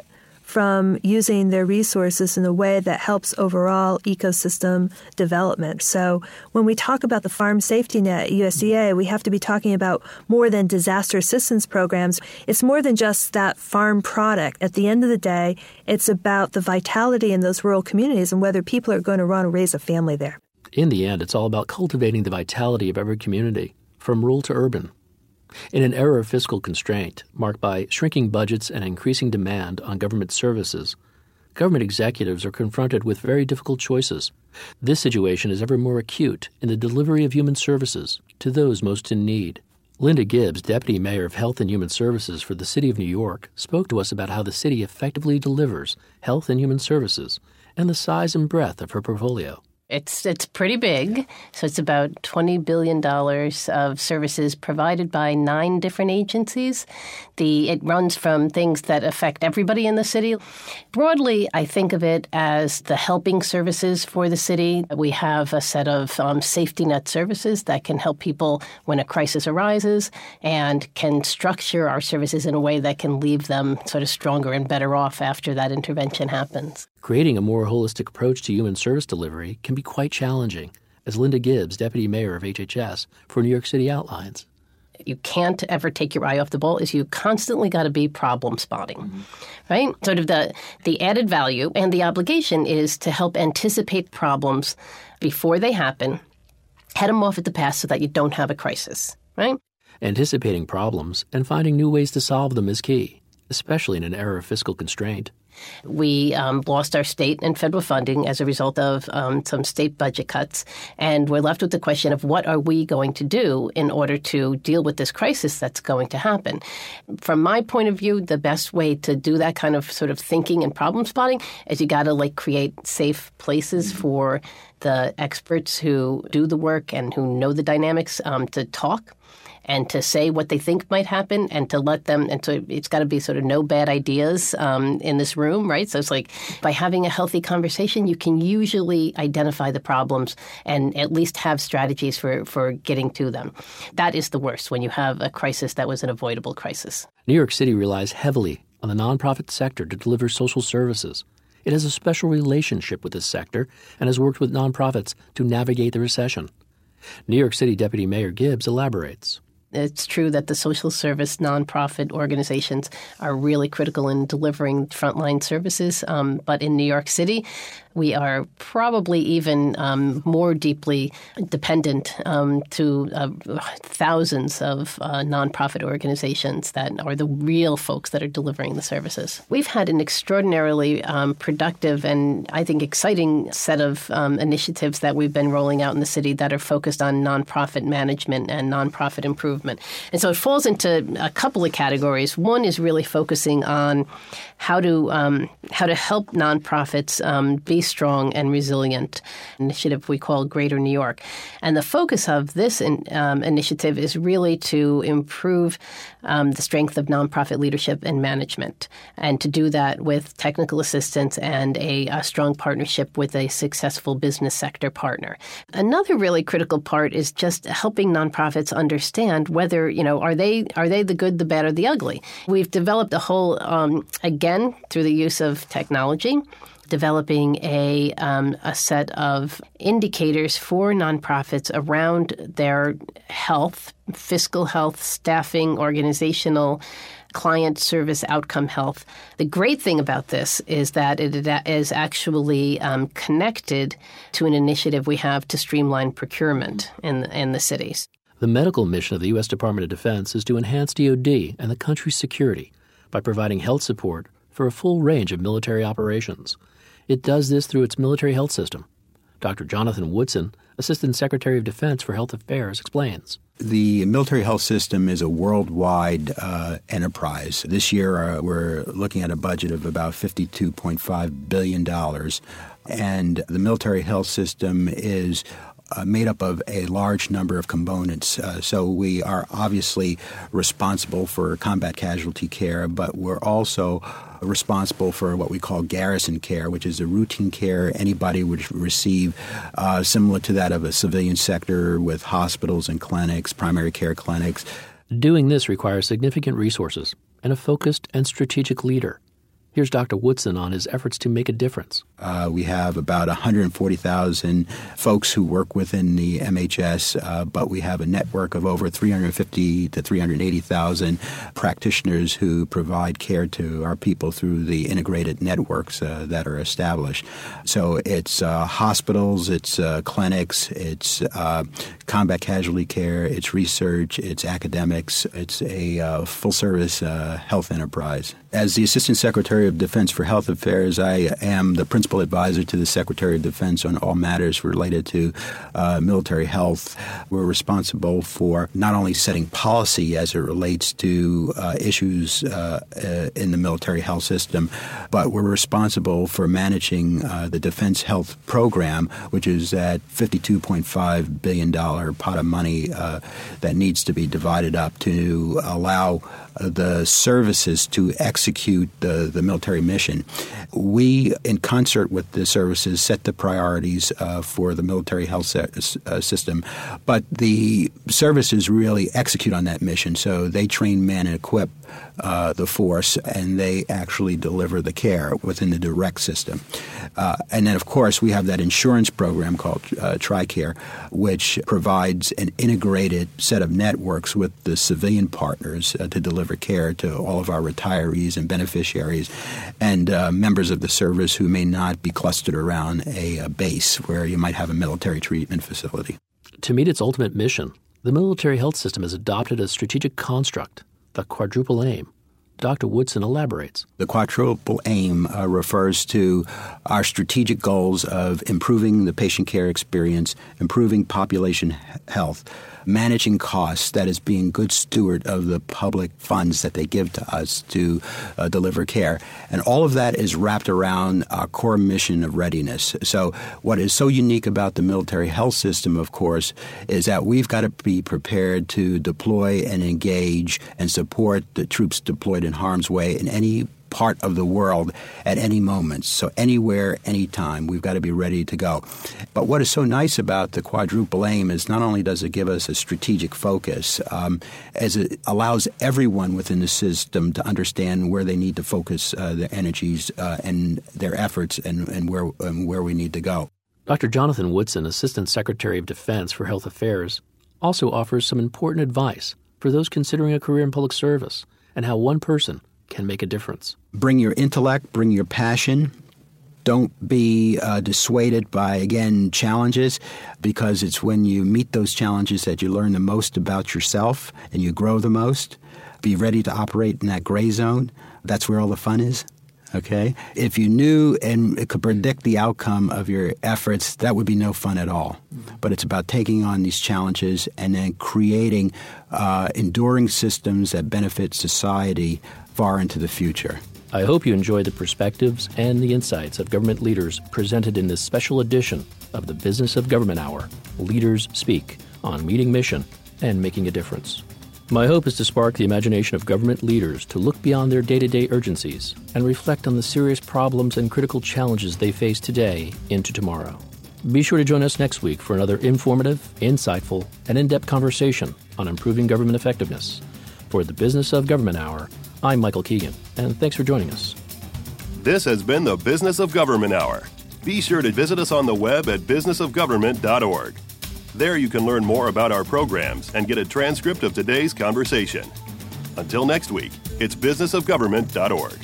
from using their resources in a way that helps overall ecosystem development. So when we talk about the Farm Safety Net at USDA, we have to be talking about more than disaster assistance programs. It's more than just that farm product. At the end of the day, it's about the vitality in those rural communities and whether people are going to want to raise a family there. In the end, it's all about cultivating the vitality of every community, from rural to urban. In an era of fiscal constraint, marked by shrinking budgets and increasing demand on government services, government executives are confronted with very difficult choices. This situation is ever more acute in the delivery of human services to those most in need. Linda Gibbs, Deputy Mayor of Health and Human Services for the City of New York, spoke to us about how the city effectively delivers health and human services and the size and breadth of her portfolio. It's pretty big. So it's about $20 billion of services provided by 9 different agencies. It runs from things that affect everybody in the city. Broadly, I think of it as the helping services for the city. We have a set of safety net services that can help people when a crisis arises and can structure our services in a way that can leave them sort of stronger and better off after that intervention happens. Creating a more holistic approach to human service delivery can be quite challenging, as Linda Gibbs, Deputy Mayor of HHS for New York City, outlines. You can't ever take your eye off the ball is you constantly got to be problem spotting, right? Sort of the added value and the obligation is to help anticipate problems before they happen, head them off at the pass so that you don't have a crisis, right? Anticipating problems and finding new ways to solve them is key, especially in an era of fiscal constraint. We lost our state and federal funding as a result of some state budget cuts, and we're left with the question of what are we going to do in order to deal with this crisis that's going to happen. From my point of view, the best way to do that kind of sort of thinking and problem spotting is you got to create safe places for the experts who do the work and who know the dynamics to talk and to say what they think might happen and to let them, and so it's got to be sort of no bad ideas in this room, right? So it's like by having a healthy conversation, you can usually identify the problems and at least have strategies for getting to them. That is the worst when you have a crisis that was an avoidable crisis. New York City relies heavily on the nonprofit sector to deliver social services. It has a special relationship with this sector and has worked with nonprofits to navigate the recession. New York City Deputy Mayor Gibbs elaborates. It's true that the social service nonprofit organizations are really critical in delivering frontline services, but in New York City, we are probably even more deeply dependent to thousands of nonprofit organizations that are the real folks that are delivering the services. We've had an extraordinarily productive and I think exciting set of initiatives that we've been rolling out in the city that are focused on nonprofit management and nonprofit improvement. And so it falls into a couple of categories. One is really focusing on how to help nonprofits be strong and resilient, an initiative we call Greater New York. And the focus of this initiative is really to improve the strength of nonprofit leadership and management, and to do that with technical assistance and a strong partnership with a successful business sector partner. Another really critical part is just helping nonprofits understand whether, are they the good, the bad, or the ugly? We've developed a whole, again, through the use of technology, developing a set of indicators for nonprofits around their health, fiscal health, staffing, organizational, client service outcome health. The great thing about this is that it is actually connected to an initiative we have to streamline procurement in the cities. The medical mission of the U.S. Department of Defense is to enhance DoD and the country's security by providing health support for a full range of military operations. It does this through its military health system. Dr. Jonathan Woodson, Assistant Secretary of Defense for Health Affairs, explains. The military health system is a worldwide enterprise. This year, we're looking at a budget of about $52.5 billion. And the military health system is made up of a large number of components. So we are obviously responsible for combat casualty care, but we're also responsible for what we call garrison care, which is the routine care anybody would receive, similar to that of a civilian sector with hospitals and clinics, primary care clinics. Doing this requires significant resources and a focused and strategic leader. Here's Dr. Woodson on his efforts to make a difference. We have about 140,000 folks who work within the MHS, but we have a network of over 350 to 380,000 practitioners who provide care to our people through the integrated networks that are established. So it's hospitals, it's clinics, it's combat casualty care, it's research, it's academics, it's a full-service health enterprise. As the Assistant Secretary of Defense for Health Affairs, I am the principal advisor to the Secretary of Defense on all matters related to military health. We're responsible for not only setting policy as it relates to issues in the military health system, but we're responsible for managing the Defense Health Program, which is that $52.5 billion pot of money that needs to be divided up to allow the services to execute the military mission. We, in concert with the services, set the priorities for the military health system, but the services really execute on that mission. So they train, man, and equip the force, and they actually deliver the care within the direct system. And then, of course, we have that insurance program called TRICARE, which provides an integrated set of networks with the civilian partners to deliver care to all of our retirees and beneficiaries and members of the service who may not be clustered around a base where you might have a military treatment facility. To meet its ultimate mission, the military health system has adopted a strategic construct, the quadruple aim. Dr. Woodson elaborates. The quadruple aim refers to our strategic goals of improving the patient care experience, improving population health, managing costs, that is being good steward of the public funds that they give to us to deliver care. And all of that is wrapped around our core mission of readiness. So what is so unique about the military health system, of course, is that we've got to be prepared to deploy and engage and support the troops deployed in harm's way in any part of the world at any moment. So anywhere, anytime, we've got to be ready to go. But what is so nice about the quadruple aim is not only does it give us a strategic focus, as it allows everyone within the system to understand where they need to focus their energies and their efforts and where we need to go. Dr. Jonathan Woodson, Assistant Secretary of Defense for Health Affairs, also offers some important advice for those considering a career in public service and how one person can make a difference. Bring your intellect, bring your passion. Don't be dissuaded by, again, challenges, because it's when you meet those challenges that you learn the most about yourself and you grow the most. Be ready to operate in that gray zone. That's where all the fun is. Okay? If you knew and could predict the outcome of your efforts, that would be no fun at all. But it's about taking on these challenges and then creating enduring systems that benefit society far into the future. I hope you enjoyed the perspectives and the insights of government leaders presented in this special edition of the Business of Government Hour, Leaders Speak, on meeting mission and making a difference. My hope is to spark the imagination of government leaders to look beyond their day-to-day urgencies and reflect on the serious problems and critical challenges they face today into tomorrow. Be sure to join us next week for another informative, insightful, and in-depth conversation on improving government effectiveness. For the Business of Government Hour, I'm Michael Keegan, and thanks for joining us. This has been the Business of Government Hour. Be sure to visit us on the web at businessofgovernment.org. There you can learn more about our programs and get a transcript of today's conversation. Until next week, it's businessofgovernment.org.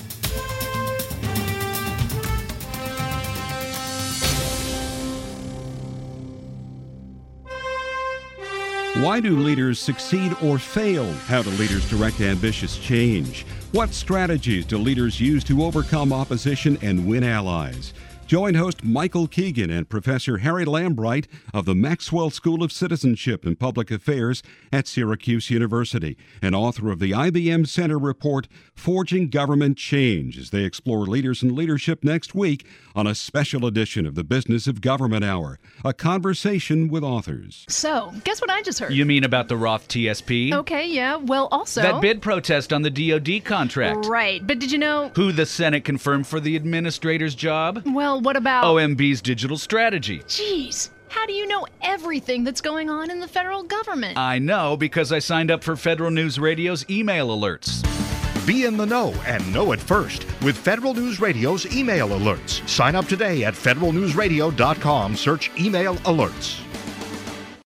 Why do leaders succeed or fail? How do leaders direct ambitious change? What strategies do leaders use to overcome opposition and win allies? Join host Michael Keegan and Professor Harry Lambright of the Maxwell School of Citizenship and Public Affairs at Syracuse University and author of the IBM Center report, Forging Government Change, as they explore leaders and leadership next week on a special edition of the Business of Government Hour, a conversation with authors. So, guess what I just heard? You mean about the Roth TSP? Okay, yeah. Well, also... that bid protest on the DoD contract. Right, but did you know... who the Senate confirmed for the administrator's job? Well, what about... OMB's digital strategy. Jeez, how do you know everything that's going on in the federal government? I know because I signed up for Federal News Radio's email alerts. Be in the know and know it first with Federal News Radio's email alerts. Sign up today at federalnewsradio.com. Search email alerts.